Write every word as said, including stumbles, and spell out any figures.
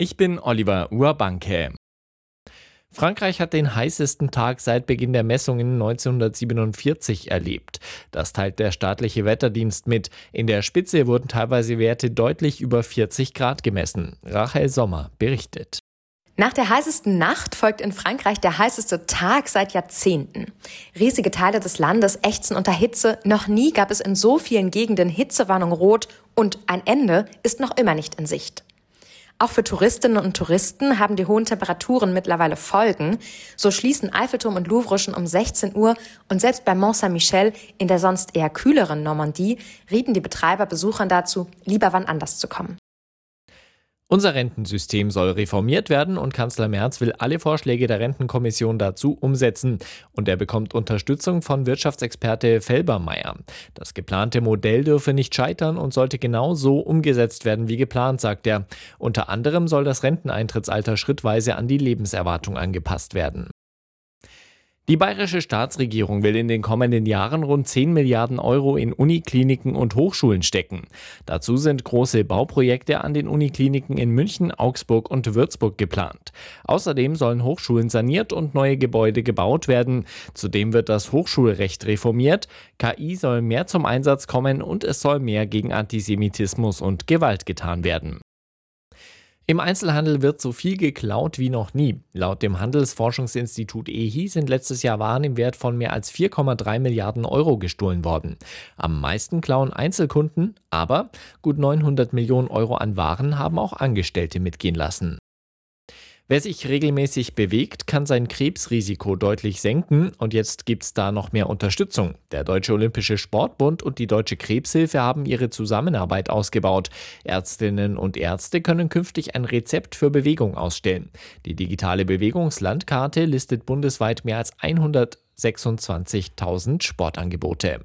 Ich bin Oliver Urbanke. Frankreich hat den heißesten Tag seit Beginn der Messungen neunzehnhundertsiebenundvierzig erlebt. Das teilt der staatliche Wetterdienst mit. In der Spitze wurden teilweise Werte deutlich über vierzig Grad gemessen. Rachel Sommer berichtet. Nach der heißesten Nacht folgt in Frankreich der heißeste Tag seit Jahrzehnten. Riesige Teile des Landes ächzen unter Hitze. Noch nie gab es in so vielen Gegenden Hitzewarnung rot und ein Ende ist noch immer nicht in Sicht. Auch für Touristinnen und Touristen haben die hohen Temperaturen mittlerweile Folgen. So schließen Eiffelturm und Louvre schon um sechzehn Uhr und selbst bei Mont Saint-Michel in der sonst eher kühleren Normandie rieten die Betreiber Besuchern dazu, lieber wann anders zu kommen. Unser Rentensystem soll reformiert werden und Kanzler Merz will alle Vorschläge der Rentenkommission dazu umsetzen. Und er bekommt Unterstützung von Wirtschaftsexperte Felbermayr. Das geplante Modell dürfe nicht scheitern und sollte genau so umgesetzt werden wie geplant, sagt er. Unter anderem soll das Renteneintrittsalter schrittweise an die Lebenserwartung angepasst werden. Die bayerische Staatsregierung will in den kommenden Jahren rund zehn Milliarden Euro in Unikliniken und Hochschulen stecken. Dazu sind große Bauprojekte an den Unikliniken in München, Augsburg und Würzburg geplant. Außerdem sollen Hochschulen saniert und neue Gebäude gebaut werden. Zudem wird das Hochschulrecht reformiert. K I soll mehr zum Einsatz kommen und es soll mehr gegen Antisemitismus und Gewalt getan werden. Im Einzelhandel wird so viel geklaut wie noch nie. Laut dem Handelsforschungsinstitut E H I sind letztes Jahr Waren im Wert von mehr als vier Komma drei Milliarden Euro gestohlen worden. Am meisten klauen Einzelkunden, aber gut neunhundert Millionen Euro an Waren haben auch Angestellte mitgehen lassen. Wer sich regelmäßig bewegt, kann sein Krebsrisiko deutlich senken und jetzt gibt es da noch mehr Unterstützung. Der Deutsche Olympische Sportbund und die Deutsche Krebshilfe haben ihre Zusammenarbeit ausgebaut. Ärztinnen und Ärzte können künftig ein Rezept für Bewegung ausstellen. Die digitale Bewegungslandkarte listet bundesweit mehr als hundertsechsundzwanzigtausend Sportangebote.